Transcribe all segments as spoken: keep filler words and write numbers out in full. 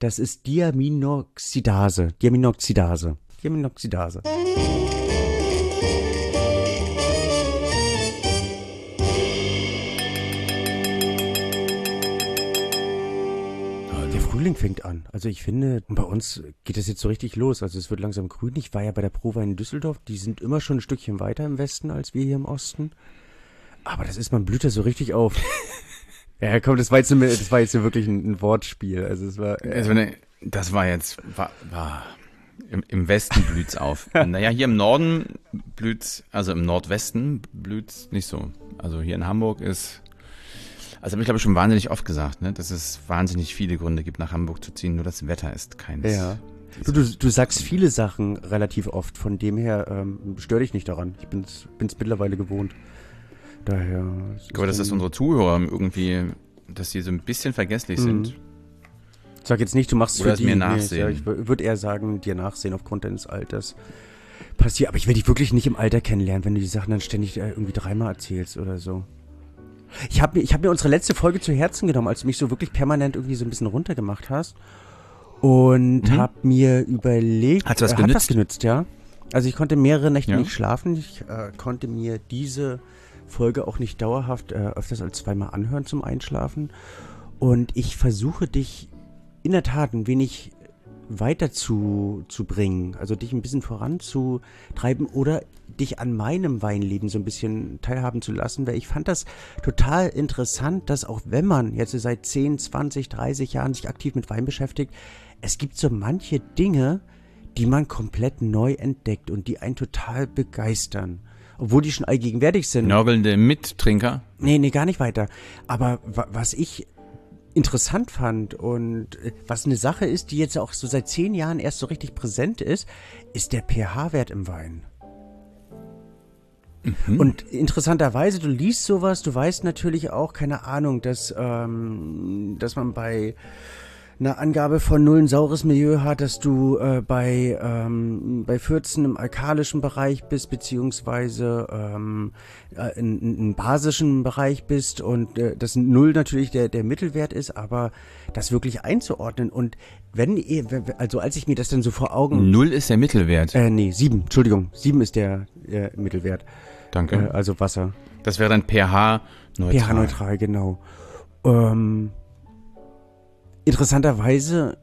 Das ist Diaminoxidase. Diaminoxidase. Diaminoxidase. Der Frühling fängt an. Also ich finde, bei uns geht das jetzt so richtig los. Also es wird langsam grün. Ich war ja bei der Prowein in Düsseldorf. Die sind immer schon ein Stückchen weiter im Westen als wir hier im Osten. Aber das ist, man blüht da so richtig auf. Ja, komm, das war jetzt, nur, das war jetzt nur wirklich ein, ein Wortspiel. Also es war. Äh, also ne, das war jetzt, war, war im, im Westen blüht's auf. Naja, hier im Norden blüht's, also im Nordwesten blüht's nicht so. Also hier in Hamburg ist, also habe ich glaube ich schon wahnsinnig oft gesagt, ne, dass es wahnsinnig viele Gründe gibt, nach Hamburg zu ziehen. Nur das Wetter ist keins. Ja. Du, du, du sagst viele Sachen relativ oft. Von dem her ähm, stör dich nicht daran. Ich bin's, bin's mittlerweile gewohnt. Daher. Ich glaube, dass das unsere Zuhörer irgendwie, dass die so ein bisschen vergesslich mhm. sind. Sag jetzt nicht, du machst es für die. mir nachsehen. Nee, ich würde eher sagen, dir nachsehen aufgrund deines Alters. Passiert, aber ich will dich wirklich nicht im Alter kennenlernen, wenn du die Sachen dann ständig irgendwie dreimal erzählst oder so. Ich habe mir, ich hab mir unsere letzte Folge zu Herzen genommen, als du mich so wirklich permanent irgendwie so ein bisschen runtergemacht hast. Und mhm. habe mir überlegt. Hat was äh, genützt? Hat was genützt, ja. Also ich konnte mehrere Nächte ja. nicht schlafen. Ich äh, konnte mir diese Folge auch nicht dauerhaft äh, öfters als zweimal anhören zum Einschlafen. Und ich versuche dich in der Tat ein wenig weiter zu, zu bringen, also dich ein bisschen voranzutreiben oder dich an meinem Weinleben so ein bisschen teilhaben zu lassen, weil ich fand das total interessant, dass auch wenn man jetzt seit zehn, zwanzig, dreißig Jahren sich aktiv mit Wein beschäftigt, es gibt so manche Dinge, die man komplett neu entdeckt und die einen total begeistern. Obwohl die schon allgegenwärtig sind. Nörgelnde Mittrinker? Nee, nee, gar nicht weiter. Aber wa- was ich interessant fand und was eine Sache ist, die jetzt auch so seit zehn Jahren erst so richtig präsent ist, ist der pH-Wert im Wein. Mhm. Und interessanterweise, du liest sowas, du weißt natürlich auch, keine Ahnung, dass, ähm, dass man bei eine Angabe von null ein saures Milieu hat, dass du äh, bei, ähm, bei vierzehn im alkalischen Bereich bist, beziehungsweise ähm, äh, in, in, in basischen Bereich bist und äh, dass null natürlich der, der Mittelwert ist, aber das wirklich einzuordnen und wenn, also als ich mir das dann so vor Augen... null ist der Mittelwert? Äh, nee, sieben, Entschuldigung, sieben ist der äh, Mittelwert. Danke. Äh, also Wasser. Das wäre dann pH-neutral. pH-neutral, genau. Ähm... Interessanterweise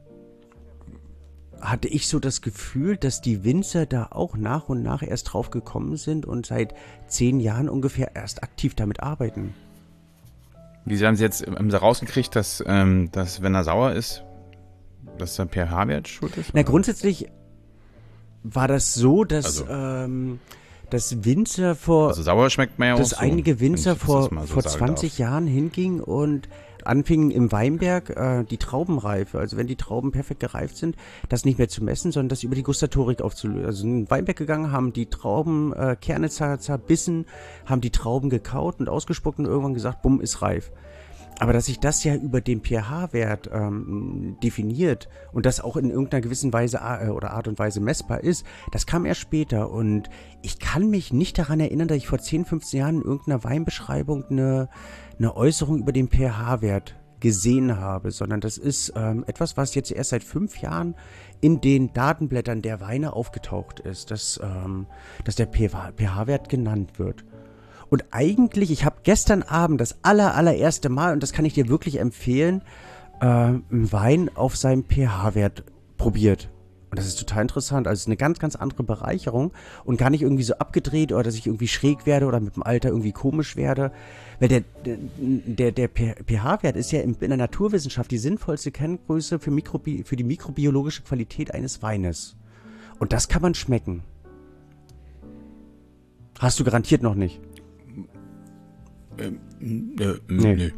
hatte ich so das Gefühl, dass die Winzer da auch nach und nach erst drauf gekommen sind und seit zehn Jahren ungefähr erst aktiv damit arbeiten. Wie haben Sie jetzt haben Sie rausgekriegt, dass, ähm, dass wenn er sauer ist, dass der pH-Wert schuld ist? Na, oder? grundsätzlich war das so, dass, also, ähm, dass Winzer vor... Also sauer schmeckt mehr dass auch so, einige Winzer vor, so vor zwanzig darf. Jahren hingingen und anfingen im Weinberg äh, die Traubenreife, also wenn die Trauben perfekt gereift sind, das nicht mehr zu messen, sondern das über die Gustatorik aufzulösen. Also in den Weinberg gegangen, haben die Traubenkerne äh, Kerne zer- zerbissen, haben die Trauben gekaut und ausgespuckt und irgendwann gesagt, bumm, ist reif. Aber dass sich das ja über den pH-Wert ähm, definiert und das auch in irgendeiner gewissen Weise äh, oder Art und Weise messbar ist, das kam erst später. Und ich kann mich nicht daran erinnern, dass ich vor zehn, fünfzehn Jahren in irgendeiner Weinbeschreibung eine, eine Äußerung über den pH-Wert gesehen habe, sondern das ist ähm, etwas, was jetzt erst seit fünf Jahren in den Datenblättern der Weine aufgetaucht ist, dass, ähm, dass der pH-Wert genannt wird. Und eigentlich, ich habe gestern Abend das aller, allererste Mal, und das kann ich dir wirklich empfehlen, äh, einen Wein auf seinem pH-Wert probiert. Und das ist total interessant. Also es ist eine ganz, ganz andere Bereicherung und gar nicht irgendwie so abgedreht oder dass ich irgendwie schräg werde oder mit dem Alter irgendwie komisch werde. Weil der, der, der pH-Wert ist ja in, in der Naturwissenschaft die sinnvollste Kenngröße für, Mikrobi- für die mikrobiologische Qualität eines Weines. Und das kann man schmecken. Hast du garantiert noch nicht. Ähm, nö, nee. nö.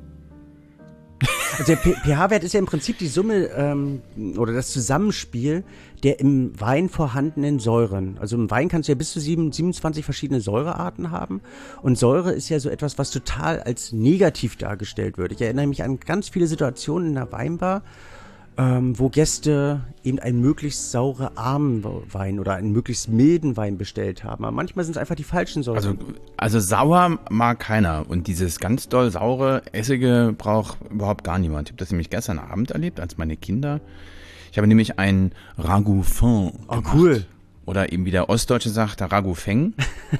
Also der pH-Wert ist ja im Prinzip die Summe ähm, oder das Zusammenspiel der im Wein vorhandenen Säuren. Also im Wein kannst du ja bis zu sieben, siebenundzwanzig verschiedene Säurearten haben und Säure ist ja so etwas, was total als negativ dargestellt wird. Ich erinnere mich an ganz viele Situationen in der Weinbar, ähm, wo Gäste eben einen möglichst saure Armwein oder einen möglichst milden Wein bestellt haben. Aber manchmal sind es einfach die falschen Säuren. Also, also sauer mag keiner und dieses ganz doll saure, essige braucht überhaupt gar niemand. Ich habe das nämlich gestern Abend erlebt, als meine Kinder. Ich habe nämlich ein Ragout fin Oh, gemacht. cool. Oder eben wie der Ostdeutsche sagt, der Ragout feng.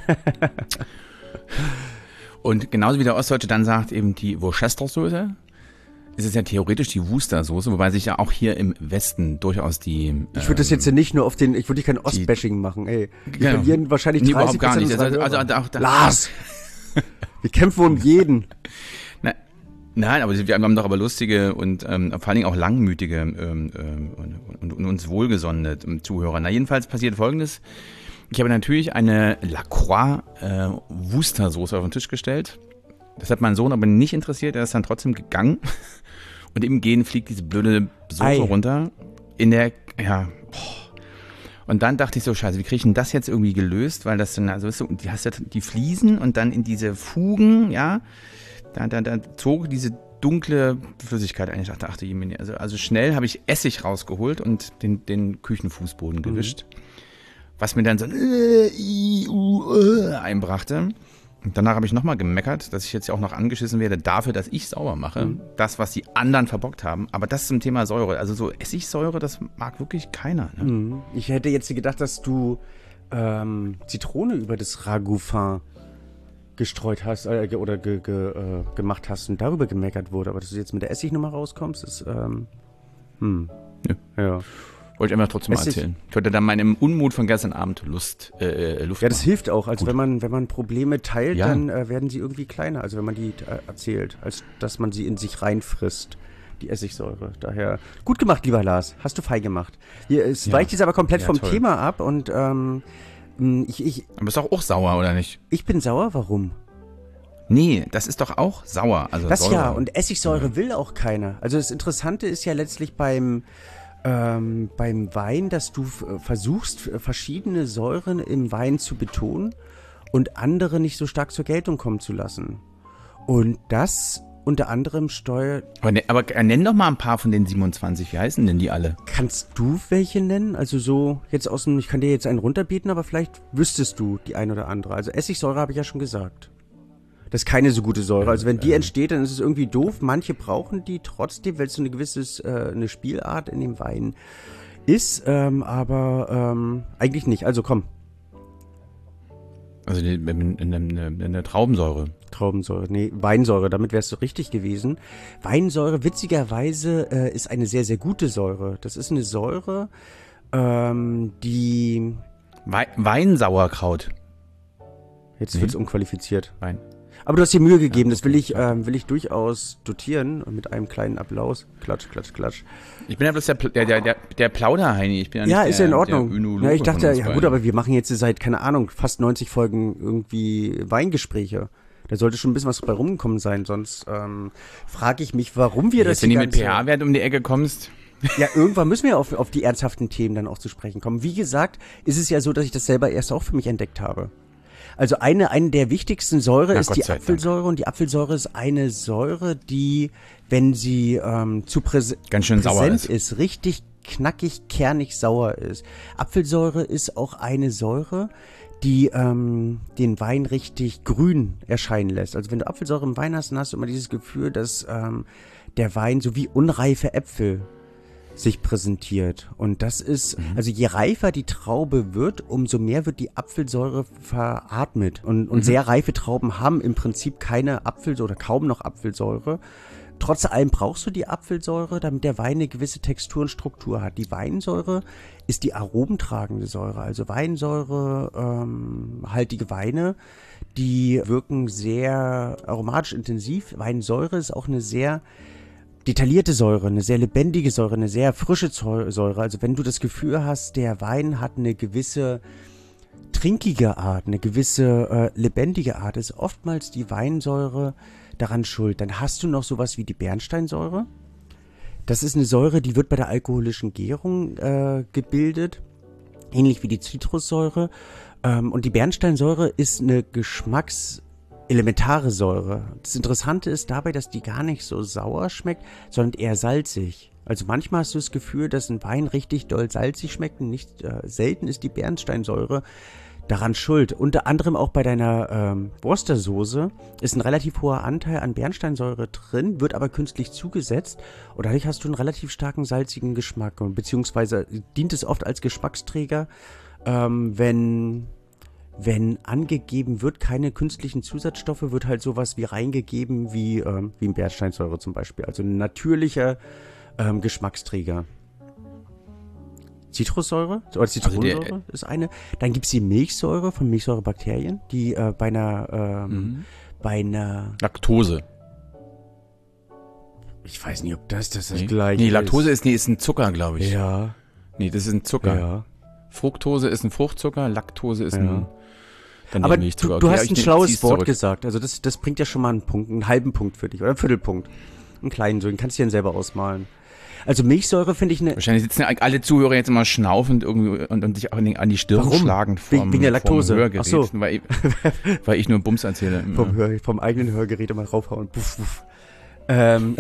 Und genauso wie der Ostdeutsche dann sagt, eben die Worcestersoße, ist es ja theoretisch die Worcestersoße, wobei sich ja auch hier im Westen durchaus die... Ich würde das jetzt ja nicht nur auf den, ich würde kein Ostbashing machen, ey. Wir Genau. verlieren wahrscheinlich Nee, dreißig überhaupt gar nicht. Prozent Also, unserer also, auch, Hörer. Lars! Wir kämpfen um jeden. Na, nein, aber wir haben doch aber lustige und ähm, vor allen Dingen auch langmütige ähm, ähm, und, und, und uns wohlgesonnene ähm, Zuhörer. Na, jedenfalls passiert Folgendes. Ich habe natürlich eine Lacroix äh, Worcestersoße auf den Tisch gestellt. Das hat mein Sohn aber nicht interessiert. Er ist dann trotzdem gegangen. Und im Gehen fliegt diese blöde Soße Ei. runter. In der, ja, boah. Und dann dachte ich so, scheiße, wie kriege ich denn das jetzt irgendwie gelöst? Weil das dann, also, weißt du, die hast ja die Fliesen und dann in diese Fugen, ja, da, da, da zog diese dunkle Flüssigkeit ein. Ich dachte, ach du Jemine, also, also schnell habe ich Essig rausgeholt und den, den Küchenfußboden gewischt. Mhm. Was mir dann so ein äh, i, u, äh, einbrachte. Und danach habe ich nochmal gemeckert, dass ich jetzt ja auch noch angeschissen werde dafür, dass ich sauber mache. Mhm. Das, was die anderen verbockt haben. Aber das zum Thema Säure. Also so Essigsäure, das mag wirklich keiner. Ne? Mhm. Ich hätte jetzt gedacht, dass du ähm, Zitrone über das Ragout fin gestreut hast äh, oder ge, ge, äh, gemacht hast und darüber gemeckert wurde. Aber dass du jetzt mit der Essignummer rauskommst, ist ähm, hm. Ja. ja. Wollte ich einfach trotzdem mal erzählen. Ich hatte dann meinem Unmut von gestern Abend Lust, äh, Luft Ja, das machen. hilft auch. Also wenn man, wenn man Probleme teilt, Ja. dann äh, werden sie irgendwie kleiner. Also wenn man die äh, erzählt, als dass man sie in sich reinfrisst, die Essigsäure. Daher, gut gemacht, lieber Lars. Hast du fein gemacht. Hier, es Ja. weicht jetzt aber komplett Ja, vom toll. Thema ab und ähm, ich, ich, Aber bist doch auch sauer, oder nicht? ich bin sauer. Warum? Nee, das ist doch auch sauer. Also Das Säure. ja, und Essigsäure will auch keiner. Also das Interessante ist ja letztlich beim, ähm, beim Wein, dass du f- versuchst, f- verschiedene Säuren im Wein zu betonen und andere nicht so stark zur Geltung kommen zu lassen. Und das unter anderem steuert... Aber, ne, aber äh, nenn doch mal ein paar von den siebenundzwanzig. Wie heißen denn die alle? Kannst du welche nennen? Also so jetzt aus dem... Ich kann dir jetzt einen runterbieten, aber vielleicht wüsstest du die ein oder andere. Also Essigsäure habe ich ja schon gesagt. Das ist keine so gute Säure. Also wenn die entsteht, dann ist es irgendwie doof. Manche brauchen die trotzdem, weil es so eine gewisse äh, eine Spielart in dem Wein ist. Ähm, aber ähm, eigentlich nicht. Also komm, Also die, eine, eine, eine Traubensäure. Traubensäure. Nee, Weinsäure. Damit wärst du richtig gewesen. Weinsäure, witzigerweise, äh, ist eine sehr, sehr gute Säure. Das ist eine Säure, ähm, die... Wei Weinsauerkraut. Jetzt Nee. wird's unqualifiziert. Wein. Aber du hast dir Mühe gegeben, Ja, das will okay, ich, ähm, will ich durchaus dotieren und mit einem kleinen Applaus. Klatsch, klatsch, klatsch. Ich bin ja bloß der, Pl- der, der, der, der Plauderheini. Ich bin ja nicht Ja, der, ist ja in Ordnung. Der Önologe Ja, ich von dachte, uns ja gut, beiden. aber wir machen jetzt seit, keine Ahnung, fast neunzig Folgen irgendwie Weingespräche. Da sollte schon ein bisschen was bei rumgekommen sein, sonst ähm, frage ich mich, warum wir das Jetzt, wenn die du mit ganze- pH-Wert um die Ecke kommst. Ja, irgendwann müssen wir auf, auf die ernsthaften Themen dann auch zu sprechen kommen. Wie gesagt, ist es ja so, dass ich das selber erst auch für mich entdeckt habe. Also eine, eine der wichtigsten Säure Na, ist Gott die sei Dank. Apfelsäure und die Apfelsäure ist eine Säure, die, wenn sie ähm, zu präse Ganz schön sauer präsent ist. ist, richtig knackig, kernig sauer ist. Apfelsäure ist auch eine Säure, die ähm, den Wein richtig grün erscheinen lässt. Also wenn du Apfelsäure im Wein hast, dann hast du immer dieses Gefühl, dass ähm, der Wein so wie unreife Äpfel sich präsentiert. Und das ist, also je reifer die Traube wird, umso mehr wird die Apfelsäure veratmet. Und, und sehr reife Trauben haben im Prinzip keine Apfelsäure oder kaum noch Apfelsäure. Trotz allem brauchst du die Apfelsäure, damit der Wein eine gewisse Textur und Struktur hat. Die Weinsäure ist die aromentragende Säure. Also Weinsäure, ähm, haltige Weine, die wirken sehr aromatisch intensiv. Weinsäure ist auch eine sehr detaillierte Säure, eine sehr lebendige Säure, eine sehr frische Säure. Also wenn du das Gefühl hast, der Wein hat eine gewisse trinkige Art, eine gewisse äh, lebendige Art, ist oftmals die Weinsäure daran schuld. Dann hast du noch sowas wie die Bernsteinsäure. Das ist eine Säure, die wird bei der alkoholischen Gärung äh, gebildet, ähnlich wie die Zitrussäure. Ähm, und die Bernsteinsäure ist eine Geschmacks- elementare Säure. Das Interessante ist dabei, dass die gar nicht so sauer schmeckt, sondern eher salzig. Also manchmal hast du das Gefühl, dass ein Wein richtig doll salzig schmeckt und nicht äh, selten ist die Bernsteinsäure daran schuld. Unter anderem auch bei deiner ähm, Worcestersoße ist ein relativ hoher Anteil an Bernsteinsäure drin, wird aber künstlich zugesetzt und dadurch hast du einen relativ starken salzigen Geschmack, und beziehungsweise dient es oft als Geschmacksträger, ähm, wenn, wenn angegeben wird, keine künstlichen Zusatzstoffe, wird halt sowas wie reingegeben wie, ähm, wie ein Bernsteinsäure zum Beispiel, also ein natürlicher ähm, Geschmacksträger. Zitrussäure oder Zitronensäure also ist eine. Dann gibt es die Milchsäure von Milchsäurebakterien, die äh, bei einer ähm, mhm. bei einer Laktose. Ich weiß nicht, ob das das, das nee. gleiche Nee, Laktose ist, nee, ist ein Zucker, glaube ich. Ja. Nee, das ist ein Zucker. Ja. Fructose ist ein Fruchtzucker, Laktose ist ja. ein dann Aber Milchzucker. Du, du okay, hast ein schlaues Wort zurück. gesagt. Also das, das bringt ja schon mal einen Punkt, einen halben Punkt für dich oder einen Viertelpunkt. Einen kleinen, so den kannst du dir dann selber ausmalen. Also Milchsäure finde ich eine... Wahrscheinlich sitzen alle Zuhörer jetzt immer schnaufend irgendwie und, und sich auch an die Stirn Warum? schlagend vom, wegen der Laktose. vom Hörgerät, Ach so. weil, ich, weil ich nur Bums erzähle. vom, Hör, vom eigenen Hörgerät immer raufhauen. Puff, puff. Ähm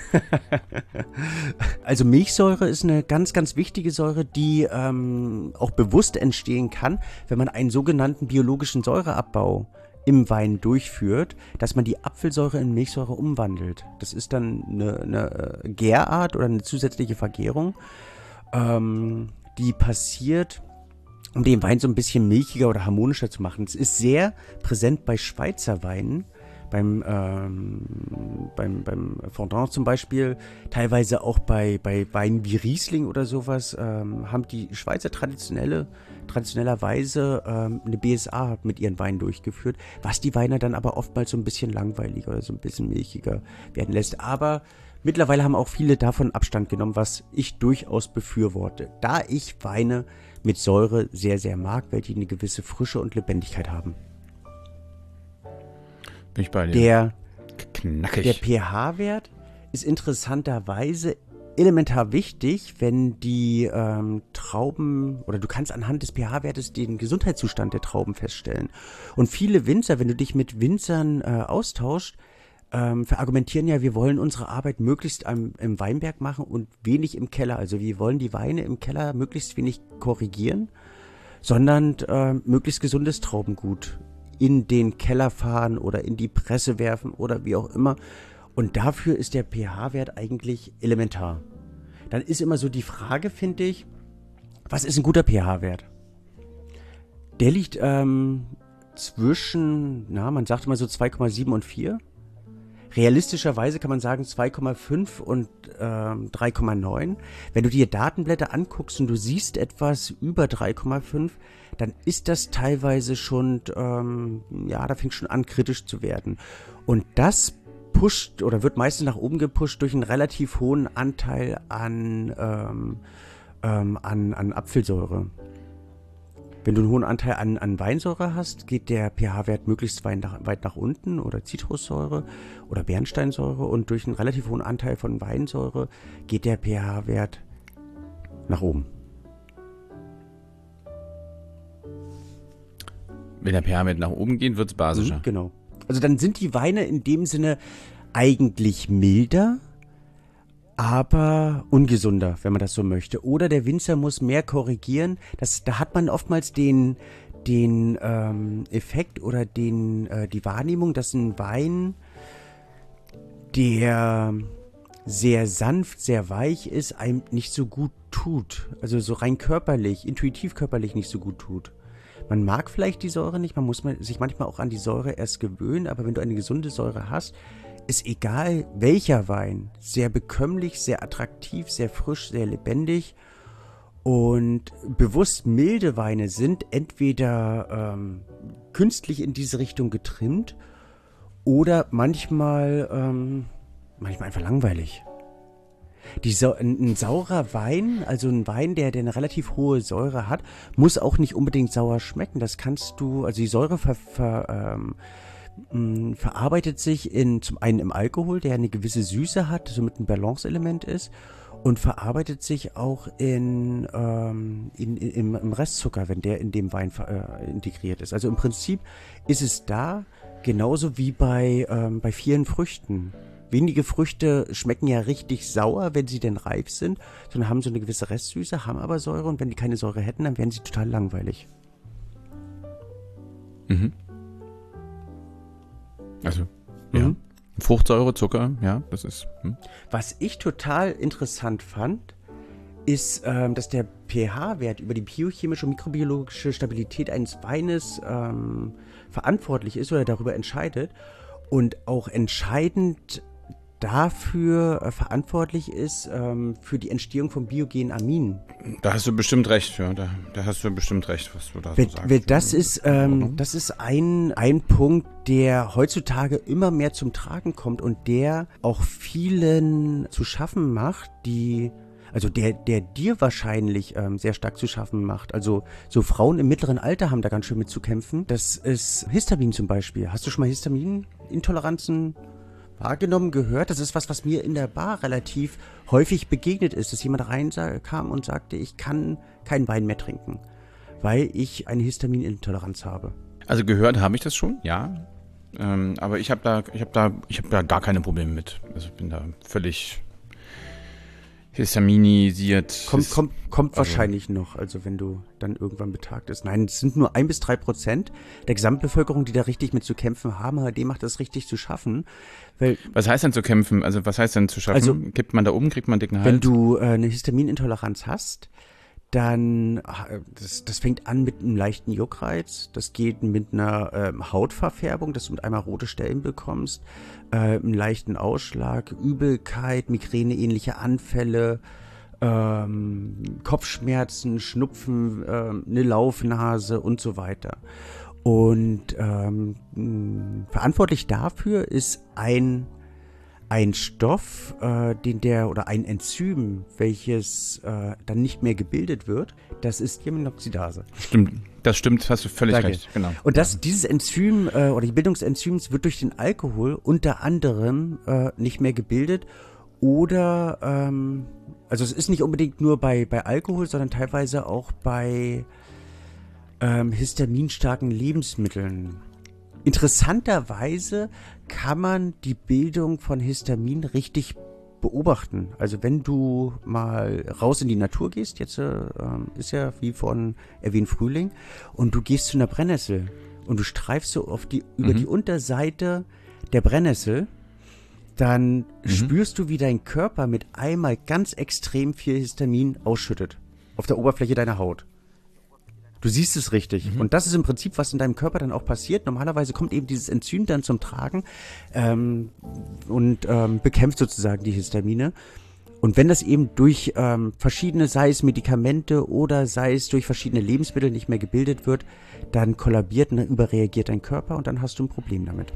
also Milchsäure ist eine ganz, ganz wichtige Säure, die ähm, auch bewusst entstehen kann, wenn man einen sogenannten biologischen Säureabbau im Wein durchführt, dass man die Apfelsäure in Milchsäure umwandelt. Das ist dann eine, eine Gärart oder eine zusätzliche Vergärung, ähm, die passiert, um den Wein so ein bisschen milchiger oder harmonischer zu machen. Es ist sehr präsent bei Schweizer Weinen, beim, ähm, beim, beim Fondant zum Beispiel, teilweise auch bei, bei Weinen wie Riesling oder sowas, ähm, haben die Schweizer traditionelle, traditionellerweise ähm, eine B S A mit ihren Weinen durchgeführt, was die Weine dann aber oftmals so ein bisschen langweiliger oder so ein bisschen milchiger werden lässt. Aber mittlerweile haben auch viele davon Abstand genommen, was ich durchaus befürworte, da ich Weine mit Säure sehr, sehr mag, weil die eine gewisse Frische und Lebendigkeit haben. Bin ich bei dir. Der, Knackig. der pH-Wert ist interessanterweise elementar wichtig, wenn die ähm, Trauben, oder du kannst anhand des pH-Wertes den Gesundheitszustand der Trauben feststellen. Und viele Winzer, wenn du dich mit Winzern äh, austauscht, ähm, verargumentieren ja, wir wollen unsere Arbeit möglichst am, im Weinberg machen und wenig im Keller. Also wir wollen die Weine im Keller möglichst wenig korrigieren, sondern äh, möglichst gesundes Traubengut in den Keller fahren oder in die Presse werfen oder wie auch immer. Und dafür ist der pH-Wert eigentlich elementar. Dann ist immer so die Frage, finde ich, was ist ein guter pH-Wert? Der liegt ähm, zwischen, na, man sagt immer so zwei Komma sieben und vier. Realistischerweise kann man sagen zwei Komma fünf und ähm, drei Komma neun. Wenn du dir Datenblätter anguckst und du siehst etwas über drei Komma fünf, dann ist das teilweise schon, ähm, ja, da fängt schon an, kritisch zu werden. Und das pusht oder wird meistens nach oben gepusht durch einen relativ hohen Anteil an, ähm, ähm, an, an Apfelsäure. Wenn du einen hohen Anteil an, an Weinsäure hast, geht der pH-Wert möglichst weit nach, weit nach unten oder Zitrussäure oder Bernsteinsäure, und durch einen relativ hohen Anteil von Weinsäure geht der pH-Wert nach oben. Wenn der pH-Wert nach oben geht, wird es basischer. Mhm, genau. Also dann sind die Weine in dem Sinne eigentlich milder, aber ungesunder, wenn man das so möchte. Oder der Winzer muss mehr korrigieren. Das, da hat man oftmals den, den ähm, Effekt oder den, äh, die Wahrnehmung, dass ein Wein, der sehr sanft, sehr weich ist, einem nicht so gut tut. Also so rein körperlich, intuitiv körperlich nicht so gut tut. Man mag vielleicht die Säure nicht, man muss sich manchmal auch an die Säure erst gewöhnen, aber wenn du eine gesunde Säure hast, ist egal welcher Wein, sehr bekömmlich, sehr attraktiv, sehr frisch, sehr lebendig. Und bewusst milde Weine sind entweder ähm, künstlich in diese Richtung getrimmt oder manchmal, ähm, manchmal einfach langweilig. Die Sa- ein, ein saurer Wein, also ein Wein, der, der eine relativ hohe Säure hat, muss auch nicht unbedingt sauer schmecken. Das kannst du, also die Säure ver, ver, ähm, mh, verarbeitet sich in, zum einen im Alkohol, der eine gewisse Süße hat, somit ein Balanceelement ist, und verarbeitet sich auch in, ähm, in, in, im, im Restzucker, wenn der in dem Wein äh, integriert ist. Also im Prinzip ist es da genauso wie bei, ähm, bei vielen Früchten. Wenige Früchte schmecken ja richtig sauer, wenn sie denn reif sind, sondern haben so eine gewisse Restsüße, haben aber Säure und wenn die keine Säure hätten, dann wären sie total langweilig. Mhm. Also, ja. Mhm. Fruchtsäure, Zucker, ja, das ist. Hm. Was ich total interessant fand, ist, ähm, dass der pH-Wert über die biochemische und mikrobiologische Stabilität eines Weines ähm, verantwortlich ist oder darüber entscheidet und auch entscheidend dafür äh, verantwortlich ist ähm, für die Entstehung von biogenen Aminen. Da hast du bestimmt recht, ja, da, da hast du bestimmt recht, was du da Weil, so sagst. weil das ist, ähm, das ist ein, ein Punkt, der heutzutage immer mehr zum Tragen kommt und der auch vielen zu schaffen macht, die Also der, der dir wahrscheinlich ähm, sehr stark zu schaffen macht. Also so Frauen im mittleren Alter haben da ganz schön mit zu kämpfen. Das ist Histamin zum Beispiel. Hast du schon mal Histaminintoleranzen wahrgenommen, gehört? Das ist was, was mir in der Bar relativ häufig begegnet ist, dass jemand reinkam und sagte, ich kann keinen Wein mehr trinken, weil ich eine Histaminintoleranz habe. Also gehört habe ich das schon, ja. Ähm, aber ich habe da, ich habe da, ich habe da gar keine Probleme mit. Also ich bin da völlig histaminisiert. Kommt, kommt, kommt also wahrscheinlich noch, also wenn du dann irgendwann betagt ist. Nein, es sind nur ein bis drei Prozent der Gesamtbevölkerung, die da richtig mit zu kämpfen haben. H D macht das richtig zu schaffen. Weil, was heißt denn zu kämpfen? Also was heißt denn zu schaffen? Also, Kippt man da oben, kriegt man einen dicken Hals? Wenn du äh, eine Histaminintoleranz hast, dann, das, das fängt an mit einem leichten Juckreiz, das geht mit einer ähm, Hautverfärbung, dass du mit einmal rote Stellen bekommst, äh, einen leichten Ausschlag, Übelkeit, Migräne-ähnliche Anfälle, ähm, Kopfschmerzen, Schnupfen, äh, eine Laufnase und so weiter. Und ähm, mh, verantwortlich dafür ist ein Ein Stoff, äh, den der oder ein Enzym, welches äh, dann nicht mehr gebildet wird, das ist Thiaminoxidase. Stimmt, das stimmt, hast du völlig Danke. recht. Genau. Und das, dieses Enzym äh, oder die Bildung des Enzyms wird durch den Alkohol unter anderem äh, nicht mehr gebildet oder, ähm, also es ist nicht unbedingt nur bei, bei Alkohol, sondern teilweise auch bei ähm, histaminstarken Lebensmitteln. Interessanterweise kann man die Bildung von Histamin richtig beobachten. Also wenn du mal raus in die Natur gehst, jetzt äh, ist ja wie vorhin erwähnt Frühling, und du gehst zu einer Brennnessel und du streifst so auf die, über mhm. die Unterseite der Brennnessel, dann mhm. spürst du, wie dein Körper mit einmal ganz extrem viel Histamin ausschüttet auf der Oberfläche deiner Haut. Du siehst es richtig. Mhm. Und das ist im Prinzip, was in deinem Körper dann auch passiert. Normalerweise kommt eben dieses Enzym dann zum Tragen ähm, und ähm, bekämpft sozusagen die Histamine. Und wenn das eben durch ähm, verschiedene, sei es Medikamente oder sei es durch verschiedene Lebensmittel nicht mehr gebildet wird, dann kollabiert und dann überreagiert dein Körper und dann hast du ein Problem damit.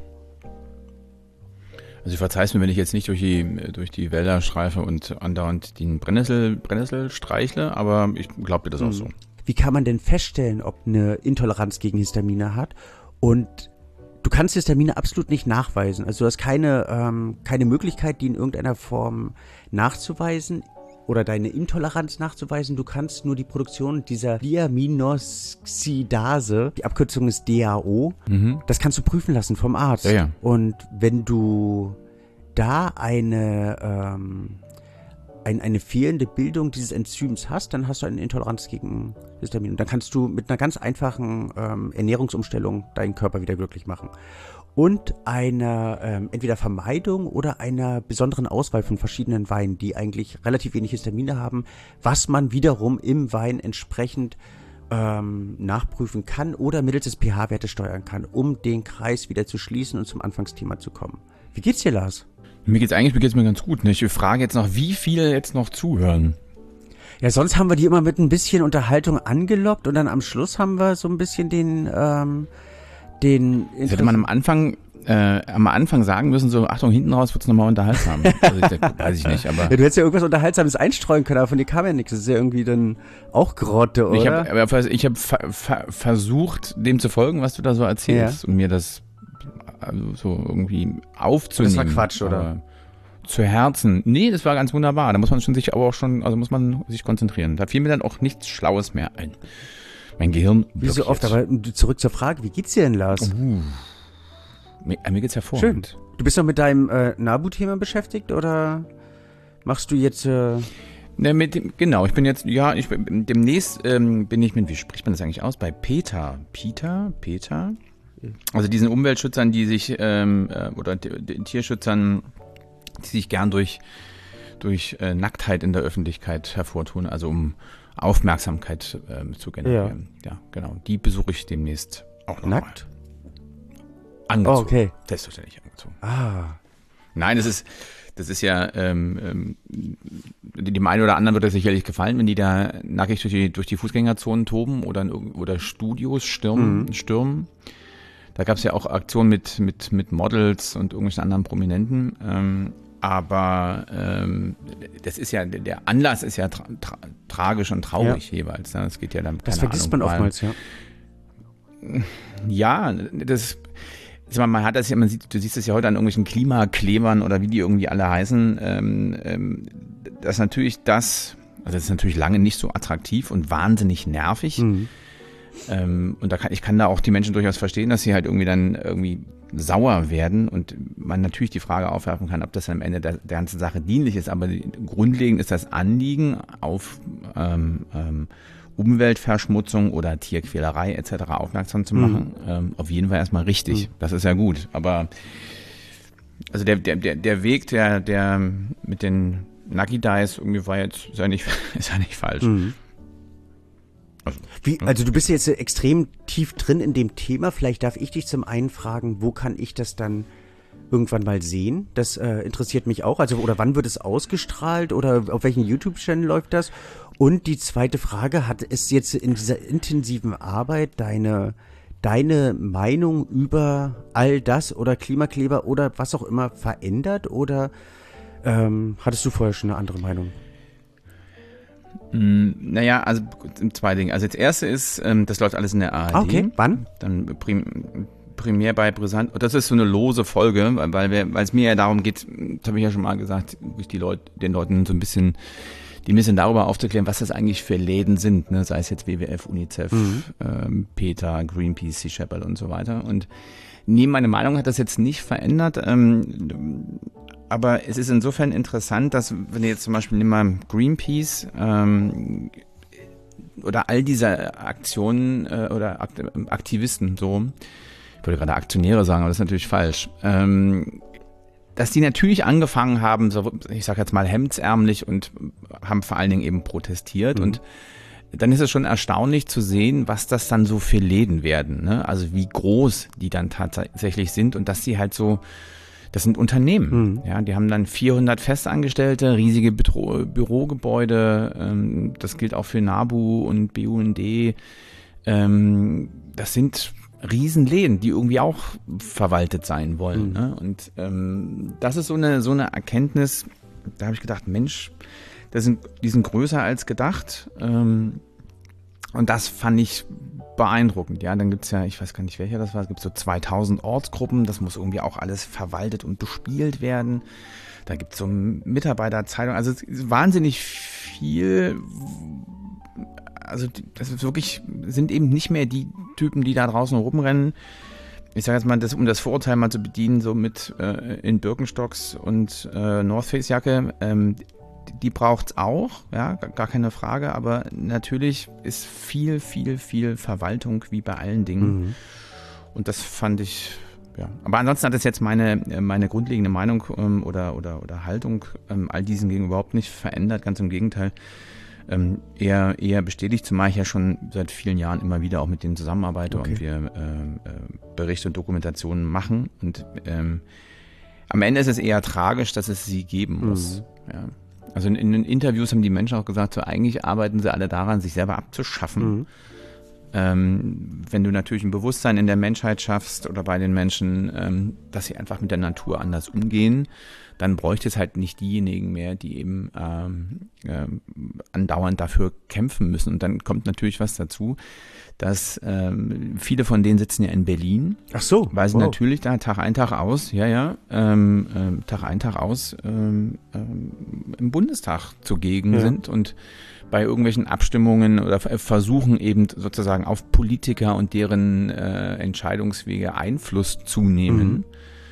Also verzeih's mir, wenn ich jetzt nicht durch die, durch die Wälder streife und andauernd den Brennnessel, Brennnessel streichle, aber ich glaube dir das mhm. auch so. Wie kann man denn feststellen, ob eine Intoleranz gegen Histamine hat? Und du kannst Histamine absolut nicht nachweisen. Also du hast keine, ähm, keine Möglichkeit, die in irgendeiner Form nachzuweisen oder deine Intoleranz nachzuweisen. Du kannst nur die Produktion dieser Diaminoxidase, die Abkürzung ist D A O, mhm. das kannst du prüfen lassen vom Arzt. Ja, ja. Und wenn du da eine... Ähm, Ein, eine fehlende Bildung dieses Enzyms hast, dann hast du eine Intoleranz gegen Histamin. Und dann kannst du mit einer ganz einfachen ähm, Ernährungsumstellung deinen Körper wieder glücklich machen. Und einer ähm, entweder Vermeidung oder einer besonderen Auswahl von verschiedenen Weinen, die eigentlich relativ wenig Histamine haben, was man wiederum im Wein entsprechend ähm, nachprüfen kann oder mittels des pH-Wertes steuern kann, um den Kreis wieder zu schließen und zum Anfangsthema zu kommen. Wie geht's dir, Lars? Mir geht's eigentlich mir geht's mir ganz gut. Ne? Ich frage jetzt noch, wie viele jetzt noch zuhören? Ja, sonst haben wir die immer mit ein bisschen Unterhaltung angelockt und dann am Schluss haben wir so ein bisschen den, ähm, den... Das hätte man am Anfang, äh, am Anfang sagen müssen, so, Achtung, hinten raus wird's nochmal unterhaltsam. Also, das weiß ich nicht, aber... Ja, du hättest ja irgendwas Unterhaltsames einstreuen können, aber von dir kam ja nichts. Das ist ja irgendwie dann auch Grotte, oder? Ich habe ich hab ver- ver- versucht, dem zu folgen, was du da so erzählst, ja. und mir das also so irgendwie aufzunehmen. Das war Quatsch, oder? Zu Herzen. Nee, das war ganz wunderbar. Da muss man schon sich aber auch schon, also muss man sich konzentrieren. Da fiel mir dann auch nichts Schlaues mehr ein. Mein Gehirn Wie so oft, aber zurück zur Frage, wie geht's dir denn, Lars? Uh. Mir, mir geht's hervorragend. Schön. Du bist noch mit deinem äh, Nabu-Thema beschäftigt oder machst du jetzt... Äh Ne, mit dem, genau, ich bin jetzt, ja, ich bin, demnächst ähm, bin ich mit, wie spricht man das eigentlich aus? Bei PETA. PETA? PETA? Also diesen Umweltschützern, die sich, ähm, äh, oder den Tierschützern, die sich gern durch, durch äh, Nacktheit in der Öffentlichkeit hervortun, also um Aufmerksamkeit ähm, zu generieren. Ja. ja, genau. Die besuche ich demnächst auch noch Nackt? Mal. Angezogen. Oh, okay. Selbstverständlich angezogen. Ah. Nein, das ist, das ist ja, ähm, ähm, dem einen oder anderen wird das sicherlich gefallen, wenn die da nackig durch die, durch die Fußgängerzonen toben oder, in, oder Studios stürmen. Mhm. stürmen. Da gab es ja auch Aktionen mit, mit, mit Models und irgendwelchen anderen Prominenten. Ähm, aber ähm, das ist ja, der Anlass ist ja tra- tra- tragisch und traurig ja. jeweils. Ne? Das geht ja dann, das vergisst Ahnung, man oftmals, ja. Ja, das, man hat das ja, man sieht, du siehst es ja heute an irgendwelchen Klimaklebern oder wie die irgendwie alle heißen, ähm, ähm, dass natürlich das, also das ist natürlich lange nicht so attraktiv und wahnsinnig nervig. Mhm. Ähm, und da kann, ich kann da auch die Menschen durchaus verstehen, dass sie halt irgendwie dann irgendwie sauer werden und man natürlich die Frage aufwerfen kann, ob das am Ende der, der ganzen Sache dienlich ist. Aber die, grundlegend ist das Anliegen auf ähm, ähm, Umweltverschmutzung oder Tierquälerei et cetera aufmerksam zu machen, mhm. ähm, auf jeden Fall erstmal richtig. Mhm. Das ist ja gut. Aber also der, der, der, der Weg, der, der mit den Nucky Dice irgendwie war jetzt, ist ja nicht, ist ja nicht falsch. Mhm. Also, Wie, also du bist jetzt extrem tief drin in dem Thema. Vielleicht darf ich dich zum einen fragen, wo kann ich das dann irgendwann mal sehen? Das äh, interessiert mich auch. Also oder wann wird es ausgestrahlt oder auf welchen YouTube-Channel läuft das? Und die zweite Frage, hat es jetzt in dieser intensiven Arbeit deine, deine Meinung über all das oder Klimakleber oder was auch immer verändert oder ähm, hattest du vorher schon eine andere Meinung? Naja, also zwei Dinge. Also das erste ist, ähm, das läuft alles in der A R D. Okay, wann? Dann prim, primär bei Brisant. Das ist so eine lose Folge, weil wir, weil es mir ja darum geht, das habe ich ja schon mal gesagt, die Leute, den Leuten so ein bisschen, die ein bisschen darüber aufzuklären, was das eigentlich für Läden sind, ne? Sei es jetzt W W F, UNICEF, mhm. ähm, PETA, Greenpeace, Sea Shepherd und so weiter. Und nee, meine Meinung hat das jetzt nicht verändert. Ähm, Aber es ist insofern interessant, dass, wenn du jetzt zum Beispiel nimm mal Greenpeace ähm, oder all diese Aktionen äh, oder Aktivisten, so, ich wollte gerade Aktionäre sagen, aber das ist natürlich falsch, ähm, dass die natürlich angefangen haben, so, ich sag jetzt mal hemdsärmlich und haben vor allen Dingen eben protestiert mhm. und dann ist es schon erstaunlich zu sehen, was das dann so für Läden werden, ne? Also wie groß die dann tatsächlich sind und dass sie halt so, das sind Unternehmen, mhm. ja, die haben dann vierhundert Festangestellte, riesige Büro, Bürogebäude, ähm, das gilt auch für NABU und B U N D, ähm, das sind Riesenläden, die irgendwie auch verwaltet sein wollen, mhm. ne? Und ähm, das ist so eine, so eine Erkenntnis, da habe ich gedacht, Mensch, das sind, die sind größer als gedacht, ähm, und das fand ich beeindruckend. Ja, dann gibt's ja, ich weiß gar nicht, welcher das war, es gibt so zweitausend Ortsgruppen, das muss irgendwie auch alles verwaltet und bespielt werden. Da gibt's so Mitarbeiterzeitung, also es ist wahnsinnig viel. Also das ist wirklich, sind eben nicht mehr die Typen, die da draußen rumrennen. Ich sage jetzt mal, das, um das Vorurteil mal zu bedienen, so mit äh, in Birkenstocks und äh, North Face Jacke, ähm, die braucht's auch, ja, gar keine Frage, aber natürlich ist viel, viel, viel Verwaltung wie bei allen Dingen. Mhm. Und das fand ich, ja. Aber ansonsten hat das jetzt meine, meine grundlegende Meinung ähm, oder, oder, oder Haltung ähm, all diesen gegen überhaupt nicht verändert, ganz im Gegenteil. Ähm, eher, eher bestätigt, zumal ich ja schon seit vielen Jahren immer wieder auch mit denen zusammenarbeite okay. und wir äh, äh, Berichte und Dokumentationen machen. Und ähm, am Ende ist es eher tragisch, dass es sie geben muss. Mhm. Ja. Also in, in den Interviews haben die Menschen auch gesagt, so eigentlich arbeiten sie alle daran, sich selber abzuschaffen. Mhm. Ähm, wenn du natürlich ein Bewusstsein in der Menschheit schaffst oder bei den Menschen, ähm, dass sie einfach mit der Natur anders umgehen, dann bräuchte es halt nicht diejenigen mehr, die eben ähm, äh, andauernd dafür kämpfen müssen. Und dann kommt natürlich was dazu, dass ähm, viele von denen sitzen ja in Berlin. Ach so. Weil sie wow. natürlich da Tag ein, Tag aus, ja, ja, ähm, ähm, Tag ein, Tag aus ähm, ähm, im Bundestag zugegen ja. sind und bei irgendwelchen Abstimmungen oder versuchen eben sozusagen auf Politiker und deren äh, Entscheidungswege Einfluss zu nehmen.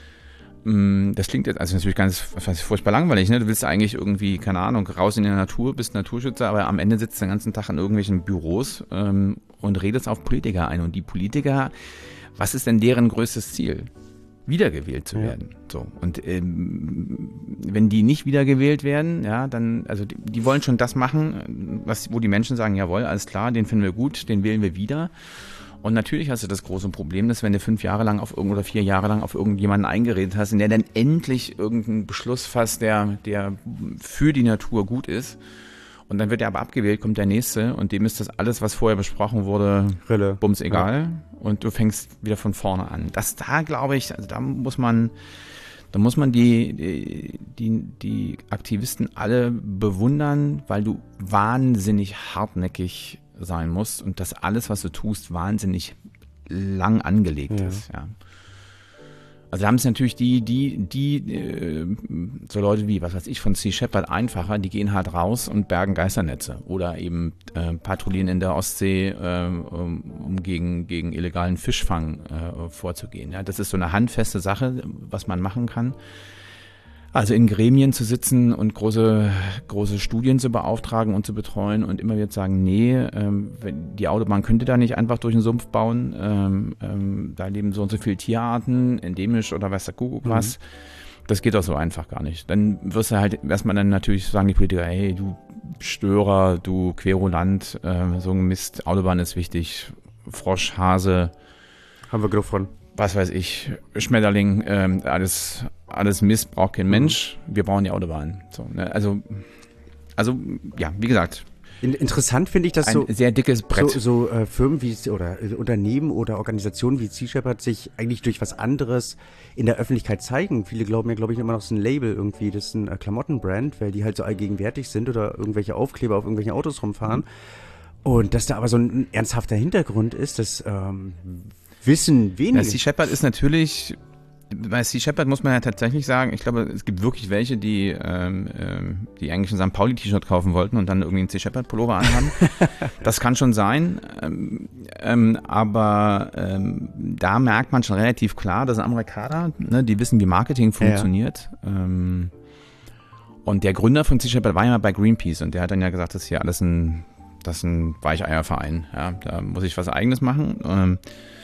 Mhm. Das klingt jetzt also natürlich ganz was furchtbar langweilig, ne? Du willst eigentlich irgendwie, keine Ahnung, raus in die Natur, bist Naturschützer, aber am Ende sitzt du den ganzen Tag in irgendwelchen Büros ähm, und redest auf Politiker ein. Und die Politiker, was ist denn deren größtes Ziel? Wiedergewählt zu werden. Ja. So. Und ähm, wenn die nicht wiedergewählt werden, ja, dann, also die, die wollen schon das machen, was, wo die Menschen sagen, jawohl, alles klar, den finden wir gut, den wählen wir wieder. Und natürlich hast du das große Problem, dass wenn du fünf Jahre lang auf irgend oder vier Jahre lang auf irgendjemanden eingeredet hast, in der dann endlich irgendeinen Beschluss fasst, der, der für die Natur gut ist. Und dann wird er aber abgewählt, kommt der Nächste und dem ist das alles, was vorher besprochen wurde, Rille. Bums egal. Ja. Und du fängst wieder von vorne an. Das da, glaube ich, also da muss man, da muss man die, die, die, die Aktivisten alle bewundern, weil du wahnsinnig hartnäckig sein musst und das alles, was du tust, wahnsinnig lang angelegt ja. ist. Ja. Also da haben es natürlich die, die, die, äh, so Leute wie, was weiß ich, von Sea Shepherd einfacher, die gehen halt raus und bergen Geisternetze oder eben äh, patrouillieren in der Ostsee, äh, um, um gegen, gegen illegalen Fischfang äh, vorzugehen. Ja, das ist so eine handfeste Sache, was man machen kann. Also in Gremien zu sitzen und große, große Studien zu beauftragen und zu betreuen und immer wieder zu sagen, nee, ähm, die Autobahn könnte da nicht einfach durch den Sumpf bauen, ähm, ähm, da leben so und so viele Tierarten, endemisch oder weiß der Kuckuck was. Mhm. Das geht doch so einfach gar nicht. Dann wirst du halt erstmal dann natürlich sagen, die Politiker, hey, du Störer, du Querulant, äh, so ein Mist, Autobahn ist wichtig, Frosch, Hase. Haben wir genug von. Was weiß ich, Schmetterling, ähm, alles, alles Mist, braucht kein Mensch, wir brauchen die Autobahn. So, ne? Also, also, ja, wie gesagt. In, interessant finde ich, dass ein so, sehr dickes Brett. so, so äh, Firmen wie oder äh, Unternehmen oder Organisationen wie Sea Shepherd sich eigentlich durch was anderes in der Öffentlichkeit zeigen. Viele glauben ja, glaube ich, immer noch, es ist ein Label irgendwie, das ist ein äh, Klamottenbrand, weil die halt so allgegenwärtig sind oder irgendwelche Aufkleber auf irgendwelchen Autos rumfahren. Mhm. Und dass da aber so ein ernsthafter Hintergrund ist, das ähm, wissen wenige. Ja, Sea Shepherd ist natürlich, bei Sea Shepherd muss man ja tatsächlich sagen, ich glaube, es gibt wirklich welche, die, ähm, ähm, die eigentlich ein Sankt Pauli-T-Shirt kaufen wollten und dann irgendwie einen Sea Shepherd-Pullover anhaben. Das kann schon sein, ähm, ähm, aber ähm, da merkt man schon relativ klar, das sind Amerikaner, ne, die wissen, wie Marketing funktioniert. Ja. Ähm, und der Gründer von Sea Shepherd war ja mal bei Greenpeace und der hat dann ja gesagt, das ist hier alles ein, das ist ein Weicheierverein. Ja, da muss ich was Eigenes machen. Ähm,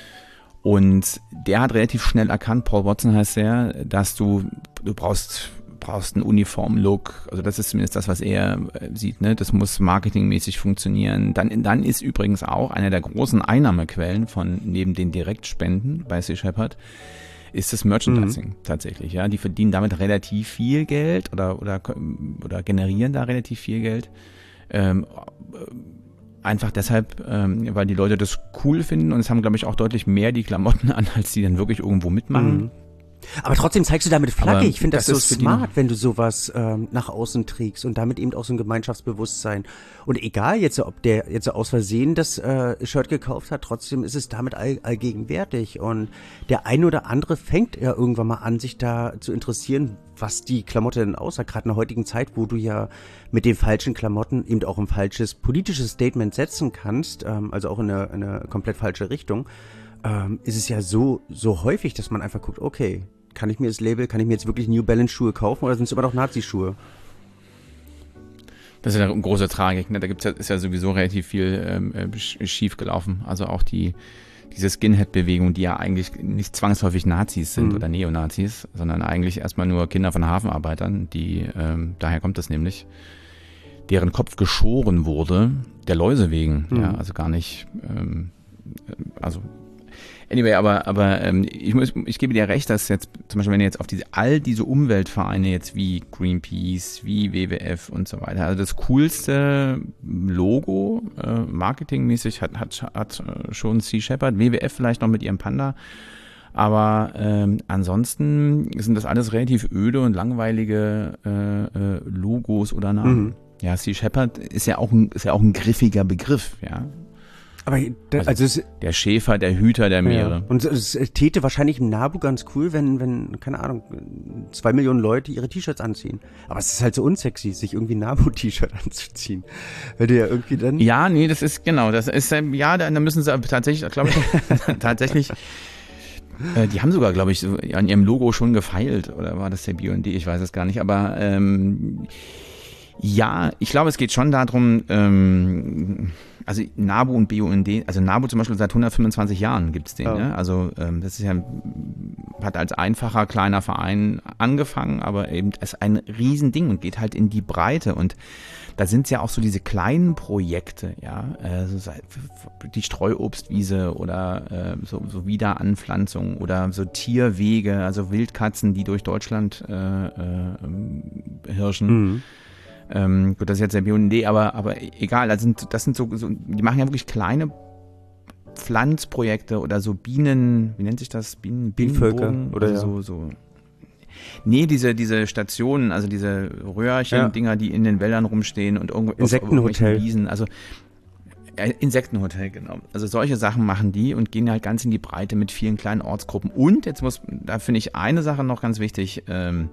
Und der hat relativ schnell erkannt, Paul Watson heißt der, dass du, du brauchst, brauchst einen Uniform-Look. Also das ist zumindest das, was er sieht, ne? Das muss marketingmäßig funktionieren. Dann, dann ist übrigens auch eine der großen Einnahmequellen von neben den Direktspenden bei Sea Shepherd ist das Merchandising mhm. tatsächlich. Ja, die verdienen damit relativ viel Geld oder oder oder generieren da relativ viel Geld. Ähm, Einfach deshalb, ähm, weil die Leute das cool finden und es haben, glaube ich, auch deutlich mehr die Klamotten an, als die dann wirklich irgendwo mitmachen. Mhm. Aber trotzdem zeigst du damit Flagge. Aber ich finde das, das so smart, die, wenn du sowas ähm, nach außen trägst und damit eben auch so ein Gemeinschaftsbewusstsein. Und egal jetzt, ob der jetzt aus Versehen das äh, Shirt gekauft hat, trotzdem ist es damit all, allgegenwärtig. Und der ein oder andere fängt ja irgendwann mal an, sich da zu interessieren, was die Klamotte denn aussagt. Gerade in der heutigen Zeit, wo du ja mit den falschen Klamotten eben auch ein falsches politisches Statement setzen kannst, ähm, also auch in eine, in eine komplett falsche Richtung. Ähm, ist es ja so, so häufig, dass man einfach guckt, okay, kann ich mir das Label, kann ich mir jetzt wirklich New Balance Schuhe kaufen oder sind es immer noch Nazi-Schuhe? Das ist ja eine große Tragik, ne? Da gibt's ja, ist ja sowieso relativ viel ähm, schief gelaufen. Also auch die, diese Skinhead-Bewegung, die ja eigentlich nicht zwangsläufig Nazis sind mhm. oder Neonazis, sondern eigentlich erstmal nur Kinder von Hafenarbeitern, die, ähm, daher kommt das nämlich, deren Kopf geschoren wurde, der Läuse wegen, mhm. ja, also gar nicht, ähm, also Anyway, aber aber ähm, ich muss, ich gebe dir recht, dass jetzt zum Beispiel, wenn du jetzt auf diese all diese Umweltvereine jetzt wie Greenpeace, wie W W F und so weiter, also das coolste Logo äh, marketingmäßig hat hat hat schon Sea Shepherd, W W F vielleicht noch mit ihrem Panda, Aber ähm, ansonsten sind das alles relativ öde und langweilige äh, äh, Logos oder Namen. Mhm. Ja, Sea Shepherd ist ja auch ein, ist ja auch ein griffiger Begriff, ja. Aber da, also, also es, der Schäfer, der Hüter der Meere. Ja. Und es, es täte wahrscheinlich im Nabu ganz cool, wenn, wenn, keine Ahnung, zwei Millionen Leute ihre T-Shirts anziehen. Aber es ist halt so unsexy, sich irgendwie ein Nabu-T-Shirt anzuziehen. Weil du ja irgendwie dann... Ja, nee, das ist, genau, das ist, ja, da müssen sie tatsächlich, glaube ich, tatsächlich... Die haben sogar, glaube ich, an ihrem Logo schon gefeilt. Oder war das der B U N D? Ich weiß es gar nicht. Aber ähm, ja, ich glaube, es geht schon darum, ähm, also Nabu und B U N D, also Nabu zum Beispiel seit hundertfünfundzwanzig Jahren gibt's den. Oh. Ne? Also ähm, das ist ja, hat als einfacher kleiner Verein angefangen, aber eben ist ein Riesending und geht halt in die Breite. Und da sind ja auch so diese kleinen Projekte, ja, also die Streuobstwiese oder äh, so, so Wiederanpflanzung oder so Tierwege, also Wildkatzen, die durch Deutschland äh, äh, hirschen. Mhm. Ähm, gut, das ist jetzt der B U N D, aber, aber egal, das sind, das sind so, so, die machen ja wirklich kleine Pflanzprojekte oder so Bienen, wie nennt sich das? Bienen, Bienenvölker oder so, ja. so. Nee, diese, diese Stationen, also diese Röhrchen-Dinger, ja. die in den Wäldern rumstehen und irgendwo Insektenhotel. Wiesen, also äh, Insektenhotel, genau. Also solche Sachen machen die und gehen halt ganz in die Breite mit vielen kleinen Ortsgruppen. Und jetzt muss, da finde ich eine Sache noch ganz wichtig, ähm,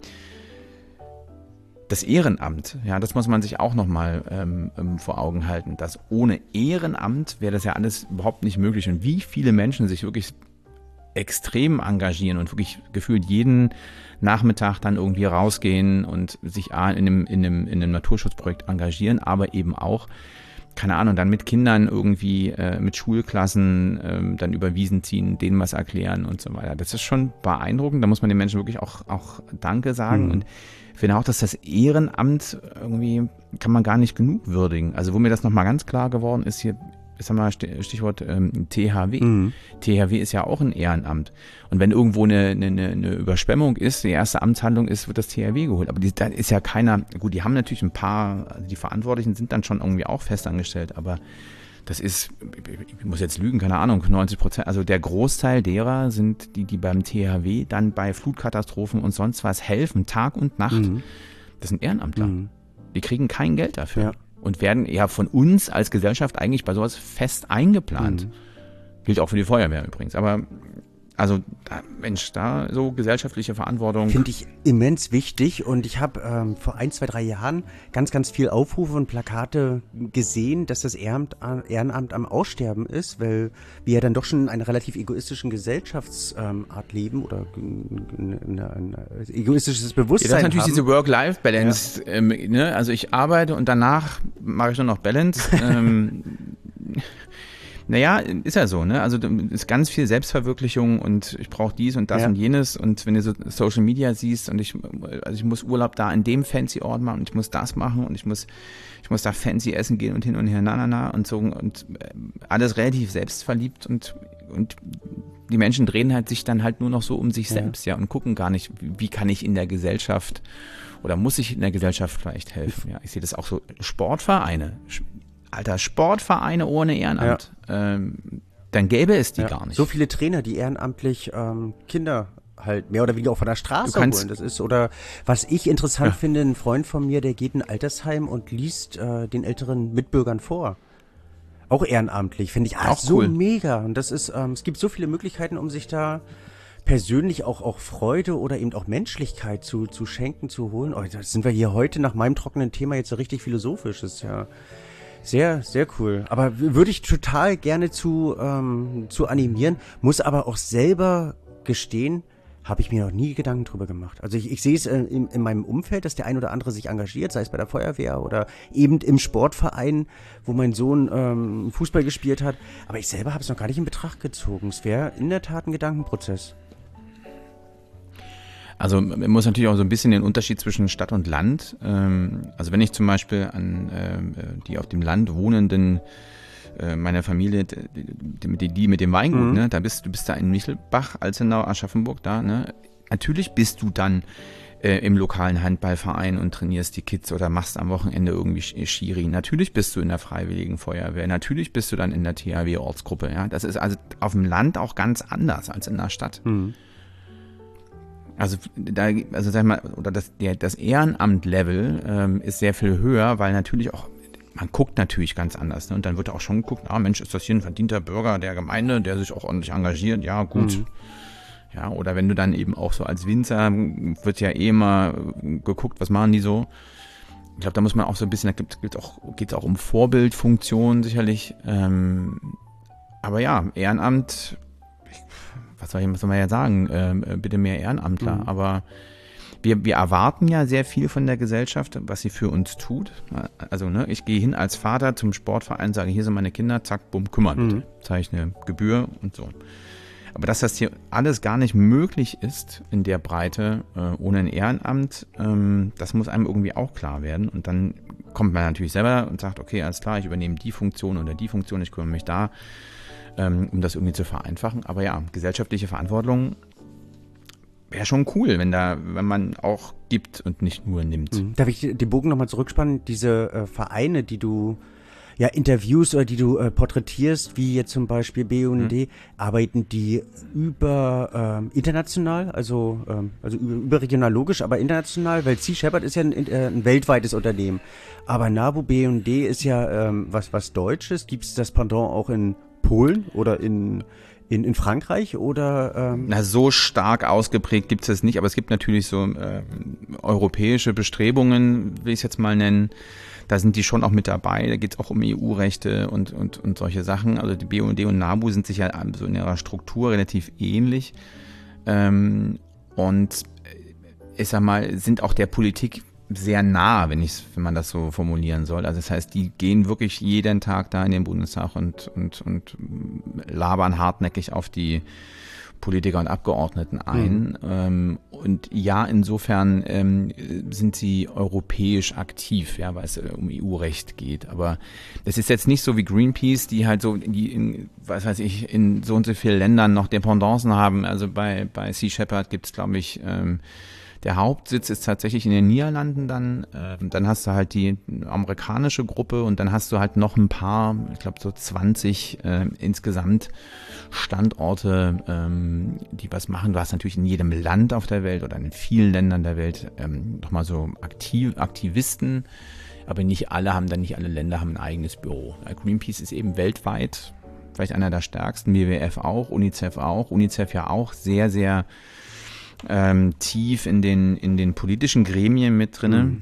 das Ehrenamt, ja, das muss man sich auch nochmal ähm, vor Augen halten. Dass ohne Ehrenamt wäre das ja alles überhaupt nicht möglich. Und wie viele Menschen sich wirklich extrem engagieren und wirklich gefühlt jeden Nachmittag dann irgendwie rausgehen und sich in einem, in einem, in einem Naturschutzprojekt engagieren, aber eben auch, keine Ahnung, dann mit Kindern irgendwie, äh, mit Schulklassen ähm, dann über Wiesen ziehen, denen was erklären und so weiter. Das ist schon beeindruckend, da muss man den Menschen wirklich auch, auch Danke sagen. Mhm. Und ich finde auch, dass das Ehrenamt irgendwie, kann man gar nicht genug würdigen. Also wo mir das nochmal ganz klar geworden ist, hier, ich sag mal, Stichwort ähm, T H W. Mhm. T H W ist ja auch ein Ehrenamt. Und wenn irgendwo eine, eine, eine Überschwemmung ist, die erste Amtshandlung ist, wird das T H W geholt. Aber die, da ist ja keiner, gut, die haben natürlich ein paar, also die Verantwortlichen sind dann schon irgendwie auch festangestellt, aber das ist, ich muss jetzt lügen, keine Ahnung, neunzig Prozent, also der Großteil derer sind die, die beim T H W dann bei Flutkatastrophen und sonst was helfen, Tag und Nacht. Mhm. Das sind Ehrenamtler. Mhm. Die kriegen kein Geld dafür. Ja. Und werden ja von uns als Gesellschaft eigentlich bei sowas fest eingeplant. Mhm. Gilt auch für die Feuerwehr übrigens. Aber also, da, Mensch, da so gesellschaftliche Verantwortung. Finde ich immens wichtig. Und ich habe ähm, vor ein, zwei, drei Jahren ganz, ganz viel Aufrufe und Plakate gesehen, dass das Ehrenamt, Ehrenamt am Aussterben ist, weil wir ja dann doch schon in einer relativ egoistischen Gesellschaftsart ähm, leben oder ein, ein, ein egoistisches Bewusstsein haben. Ja, das ist natürlich haben. diese Work-Life-Balance. Ja. Ähm, ne? Also ich arbeite und danach mache ich nur noch Balance. ähm, Naja, ist ja so, ne? Also ist ganz viel Selbstverwirklichung und ich brauche dies und das ja. und jenes und wenn du so Social Media siehst und ich, also ich muss Urlaub da in dem fancy Ort machen und ich muss das machen und ich muss, ich muss da fancy essen gehen und hin und her, na, na, na und so und alles relativ selbstverliebt und, und die Menschen drehen halt sich dann halt nur noch so um sich ja. selbst, ja, und gucken gar nicht, wie kann ich in der Gesellschaft oder muss ich in der Gesellschaft vielleicht helfen, ja. Ich sehe das auch so, Sportvereine, Alter, Sportvereine ohne Ehrenamt, ja. ähm, dann gäbe es die ja. gar nicht. So viele Trainer, die ehrenamtlich ähm, Kinder halt mehr oder weniger auch von der Straße holen. Das ist, oder was ich interessant ja. finde, ein Freund von mir, der geht in ein Altersheim und liest äh, den älteren Mitbürgern vor. Auch ehrenamtlich, finde ich ah, auch so cool. Mega. Und das ist, ähm, es gibt so viele Möglichkeiten, um sich da persönlich auch, auch Freude oder eben auch Menschlichkeit zu, zu schenken, zu holen. Oh, da sind wir hier heute nach meinem trockenen Thema jetzt so richtig philosophisch. Das ist ja sehr, sehr cool. Aber würde ich total gerne zu, ähm, zu animieren, muss aber auch selber gestehen, habe ich mir noch nie Gedanken drüber gemacht. Also ich, ich sehe es äh, in, in meinem Umfeld, dass der ein oder andere sich engagiert, sei es bei der Feuerwehr oder eben im Sportverein, wo mein Sohn ähm, Fußball gespielt hat. Aber ich selber habe es noch gar nicht in Betracht gezogen. Es wäre in der Tat ein Gedankenprozess. Also man muss natürlich auch so ein bisschen den Unterschied zwischen Stadt und Land. Ähm, also wenn ich zum Beispiel an äh, die auf dem Land wohnenden, äh, meine Familie, die, die, die mit dem Weingut, mhm. ne, da bist du bist da in Michelbach, Alzenau, Aschaffenburg da, ne. Natürlich bist du dann äh, im lokalen Handballverein und trainierst die Kids oder machst am Wochenende irgendwie Schiri. Natürlich bist du in der Freiwilligen Feuerwehr, natürlich bist du dann in der T H W-Ortsgruppe. Ja? Das ist also auf dem Land auch ganz anders als in der Stadt. Mhm. Also da, also sag ich mal, oder das, der, das Ehrenamt-Level ähm, ist sehr viel höher, weil natürlich auch, man guckt natürlich ganz anders. Ne? Und dann wird auch schon geguckt, ah Mensch, ist das hier ein verdienter Bürger der Gemeinde, der sich auch ordentlich engagiert? Ja, gut. Mhm. Ja, oder wenn du dann eben auch so als Winzer, wird ja eh immer geguckt, was machen die so? Ich glaube, da muss man auch so ein bisschen, da gibt es auch, geht's auch um Vorbildfunktion sicherlich. Ähm, aber ja, Ehrenamt, ich, was soll ich, was soll man ja sagen, ähm, bitte mehr Ehrenamtler. Mhm. Aber wir, wir erwarten ja sehr viel von der Gesellschaft, was sie für uns tut. Also ne, ich gehe hin als Vater zum Sportverein, sage, hier sind meine Kinder, zack, bumm, kümmern bitte. Mhm. Zahle ich eine Gebühr und so. Aber dass das hier alles gar nicht möglich ist in der Breite äh, ohne ein Ehrenamt, ähm, das muss einem irgendwie auch klar werden. Und dann kommt man natürlich selber und sagt, okay, alles klar, ich übernehme die Funktion oder die Funktion, ich kümmere mich da, ähm, um das irgendwie zu vereinfachen. Aber ja, gesellschaftliche Verantwortung wäre schon cool, wenn da, wenn man auch gibt und nicht nur nimmt. Mhm. Darf ich den Bogen nochmal zurückspannen? Diese äh, Vereine, die du ja, Interviews oder die du äh, porträtierst, wie jetzt zum Beispiel B U N D, mhm. arbeiten die über ähm, international, also, ähm, also über, überregional logisch, aber international, weil Sea Shepherd ist ja ein, äh, ein weltweites Unternehmen. Aber NABU B U N D ist ja ähm, was, was Deutsches. Gibt es das Pendant auch in Polen oder in In, in Frankreich oder? Ähm Na, so stark ausgeprägt gibt es das nicht, aber es gibt natürlich so äh, europäische Bestrebungen, will ich es jetzt mal nennen. Da sind die schon auch mit dabei. Da geht es auch um E U-Rechte und, und, und solche Sachen. Also die B U N D und NABU sind sich ja so in ihrer Struktur relativ ähnlich. Ähm, und ich sag mal, sind auch der Politik sehr nah, wenn ich, wenn man das so formulieren soll. Also das heißt, die gehen wirklich jeden Tag da in den Bundestag und, und, und labern hartnäckig auf die Politiker und Abgeordneten ein. Mhm. Ähm, und ja, insofern ähm, sind sie europäisch aktiv, ja, weil es äh, um E U-Recht geht. Aber das ist jetzt nicht so wie Greenpeace, die halt so, die in, was weiß ich, in so und so vielen Ländern noch Dependancen haben. Also bei, bei Sea Shepherd gibt es, glaube ich, ähm, der Hauptsitz ist tatsächlich in den Niederlanden dann. Äh, dann hast du halt die amerikanische Gruppe und dann hast du halt noch ein paar, ich glaube so zwanzig äh, insgesamt Standorte, ähm, die was machen. Du hast natürlich in jedem Land auf der Welt oder in vielen Ländern der Welt ähm, nochmal so Aktiv- Aktivisten, aber nicht alle haben dann, nicht alle Länder haben ein eigenes Büro. Greenpeace ist eben weltweit vielleicht einer der stärksten, W W F auch, UNICEF auch, UNICEF ja auch sehr, sehr Ähm, tief in den, in den politischen Gremien mit drinne. Mhm.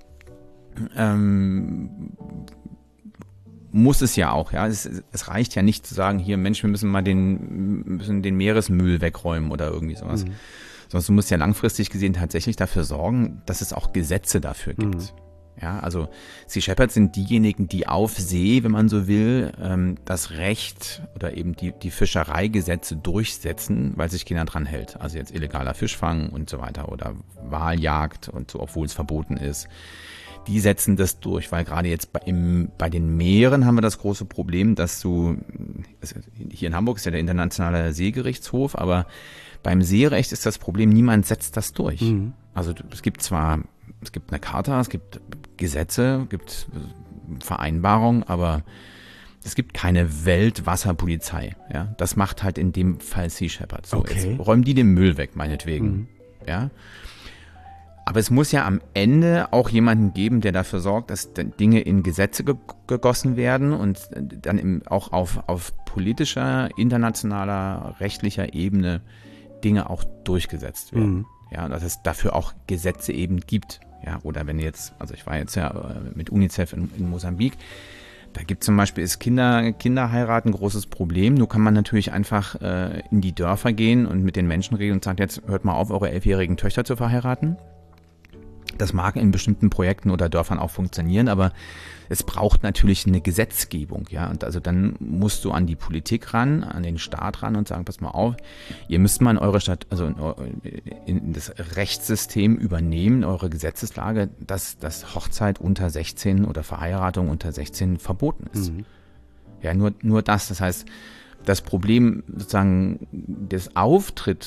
Ähm, muss es ja auch, ja. Es, es reicht ja nicht zu sagen, hier, Mensch, wir müssen mal den, müssen den Meeresmüll wegräumen oder irgendwie sowas. Mhm. Sondern du musst ja langfristig gesehen tatsächlich dafür sorgen, dass es auch Gesetze dafür gibt. Mhm. Ja, also Sea Shepherd sind diejenigen, die auf See, wenn man so will, ähm, das Recht oder eben die, die Fischereigesetze durchsetzen, weil sich keiner dran hält. Also jetzt illegaler Fischfang und so weiter oder Waljagd und so, obwohl es verboten ist. Die setzen das durch, weil gerade jetzt bei, im, bei den Meeren haben wir das große Problem, dass du, also hier in Hamburg ist ja der internationale Seegerichtshof, aber beim Seerecht ist das Problem, niemand setzt das durch. Mhm. Also es gibt zwar Es gibt eine Charta, es gibt Gesetze, es gibt Vereinbarungen, aber es gibt keine Weltwasserpolizei. Ja? Das macht halt in dem Fall Sea Shepherd. So, okay. Jetzt räumen die den Müll weg, meinetwegen. Mhm. Ja? Aber es muss ja am Ende auch jemanden geben, der dafür sorgt, dass Dinge in Gesetze ge- gegossen werden und dann im, auch auf, auf politischer, internationaler, rechtlicher Ebene Dinge auch durchgesetzt werden. Mhm. Ja, dass es dafür auch Gesetze eben gibt. Ja, oder wenn jetzt, also ich war jetzt ja mit UNICEF in, in Mosambik, da gibt zum Beispiel, ist Kinder, Kinderheirat ein großes Problem. Nur kann man natürlich einfach äh, in die Dörfer gehen und mit den Menschen reden und sagen, jetzt hört mal auf, eure elfjährigen Töchter zu verheiraten. Das mag in bestimmten Projekten oder Dörfern auch funktionieren, aber es braucht natürlich eine Gesetzgebung, ja. Und also dann musst du an die Politik ran, an den Staat ran und sagen, pass mal auf, ihr müsst mal in eure Stadt, also in, in das Rechtssystem übernehmen, eure Gesetzeslage, dass, dass Hochzeit unter sechzehn oder Verheiratung unter sechzehn verboten ist. Mhm. Ja, nur, nur das. Das heißt, das Problem sozusagen des Auftritt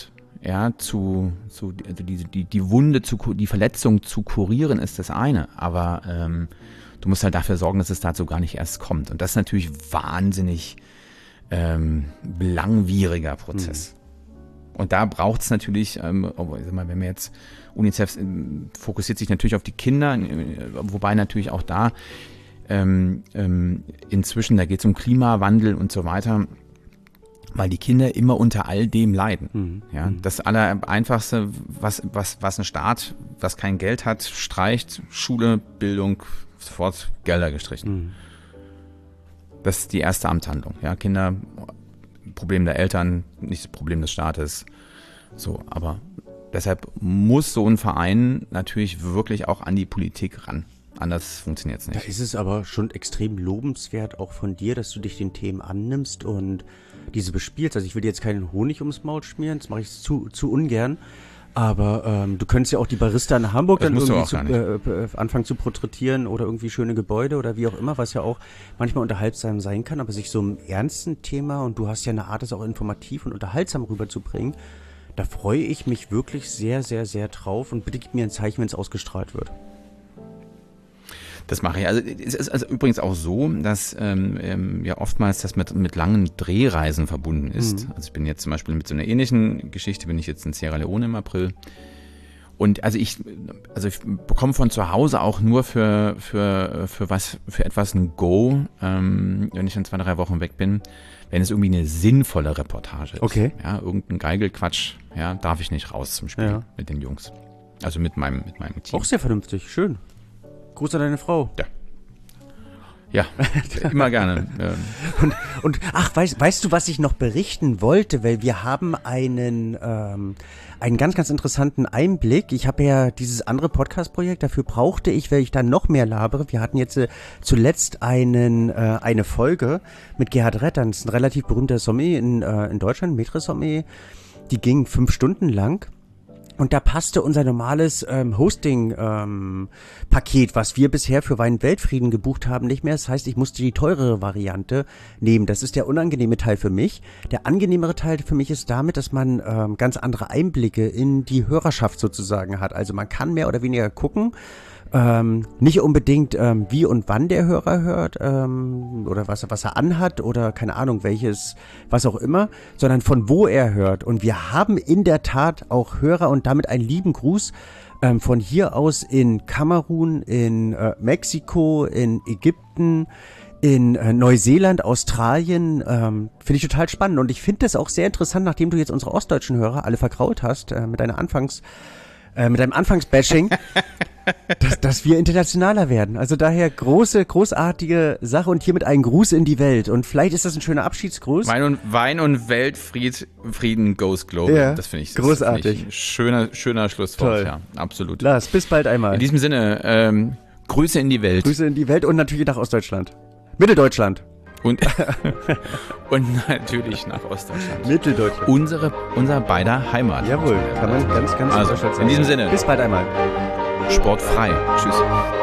ja, zu, zu also die, die, die Wunde, zu, die Verletzung zu kurieren, ist das eine. Aber ähm, du musst halt dafür sorgen, dass es dazu gar nicht erst kommt. Und das ist natürlich wahnsinnig ähm, langwieriger Prozess. Mhm. Und da braucht es natürlich, ähm, ich sag mal, wenn wir jetzt, UNICEF fokussiert sich natürlich auf die Kinder, wobei natürlich auch da ähm, ähm, inzwischen, da geht es um Klimawandel und so weiter, weil die Kinder immer unter all dem leiden. Mhm. Ja, das Allereinfachste, was, was, was ein Staat, was kein Geld hat, streicht, Schule, Bildung, sofort Gelder gestrichen. Mhm. Das ist die erste Amtshandlung. Ja, Kinder, Problem der Eltern, nicht das Problem des Staates. So, aber deshalb muss so ein Verein natürlich wirklich auch an die Politik ran. Anders funktioniert es nicht. Da ist es aber schon extrem lobenswert auch von dir, dass du dich den Themen annimmst und diese bespielst. Also ich will dir jetzt keinen Honig ums Maul schmieren, das mache ich zu, zu ungern. Aber ähm, du könntest ja auch die Barista in Hamburg das dann irgendwie zu, äh, anfangen zu porträtieren oder irgendwie schöne Gebäude oder wie auch immer, was ja auch manchmal unterhaltsam sein kann, aber sich so einem ernsten Thema, und du hast ja eine Art, das auch informativ und unterhaltsam rüberzubringen, da freue ich mich wirklich sehr, sehr, sehr drauf, und bitte gib mir ein Zeichen, wenn es ausgestrahlt wird. Das mache ich. Also es ist also übrigens auch so, dass ähm, ja oftmals das mit, mit langen Drehreisen verbunden ist. Mhm. Also ich bin jetzt zum Beispiel mit so einer ähnlichen Geschichte, bin ich jetzt in Sierra Leone im April. Und also ich, also ich bekomme von zu Hause auch nur für, für, für was, für etwas ein Go, ähm, wenn ich dann zwei, drei Wochen weg bin, wenn es irgendwie eine sinnvolle Reportage ist. Okay. Ja, irgendein Geigelquatsch, ja, darf ich nicht raus zum Spiel ja. mit den Jungs. Also mit meinem, mit meinem Team. Auch sehr vernünftig, schön. Gruß an deine Frau. Ja. Ja, immer gerne. und, und ach, weißt, weißt du, was ich noch berichten wollte? Weil wir haben einen, ähm, einen ganz, ganz interessanten Einblick. Ich habe ja dieses andere Podcast-Projekt, dafür brauchte ich, weil ich dann noch mehr labere. Wir hatten jetzt äh, zuletzt einen, äh, eine Folge mit Gerhard Rettern, das ist ein relativ berühmter Sommelier in, äh, in Deutschland, Maître-Sommelier. Die ging fünf Stunden lang. Und da passte unser normales ähm, Hosting-Paket, ähm, was wir bisher für Wein Weltfrieden gebucht haben, nicht mehr. Das heißt, ich musste die teurere Variante nehmen. Das ist der unangenehme Teil für mich. Der angenehmere Teil für mich ist damit, dass man ähm, ganz andere Einblicke in die Hörerschaft sozusagen hat. Also man kann mehr oder weniger gucken, Ähm, nicht unbedingt, ähm, wie und wann der Hörer hört, ähm, oder was, was er anhat oder keine Ahnung, welches, was auch immer, sondern von wo er hört. Und wir haben in der Tat auch Hörer, und damit einen lieben Gruß ähm, von hier aus in Kamerun, in äh, Mexiko, in Ägypten, in äh, Neuseeland, Australien, ähm, finde ich total spannend. Und ich finde das auch sehr interessant, nachdem du jetzt unsere ostdeutschen Hörer alle verkraut hast, äh, mit deiner Anfangs, äh, mit deinem Anfangsbashing. Dass, dass wir internationaler werden. Also daher große, großartige Sache, und hiermit einen Gruß in die Welt. Und vielleicht ist das ein schöner Abschiedsgruß. Wein und, Wein und Weltfried, Frieden goes global. Ja, das finde ich großartig. Das find ich schöner, schöner Schlusswort. Toll. Ja, absolut. Lars, bis bald einmal. In diesem Sinne, ähm, Grüße in die Welt. Grüße in die Welt und natürlich nach Ostdeutschland. Mitteldeutschland. Und, und natürlich nach Ostdeutschland. Mitteldeutschland. Unsere, unser beider Heimat. Jawohl, kann man ganz, ganz also, sagen. In diesem Sinne. Bis bald einmal. Sportfrei. Tschüss.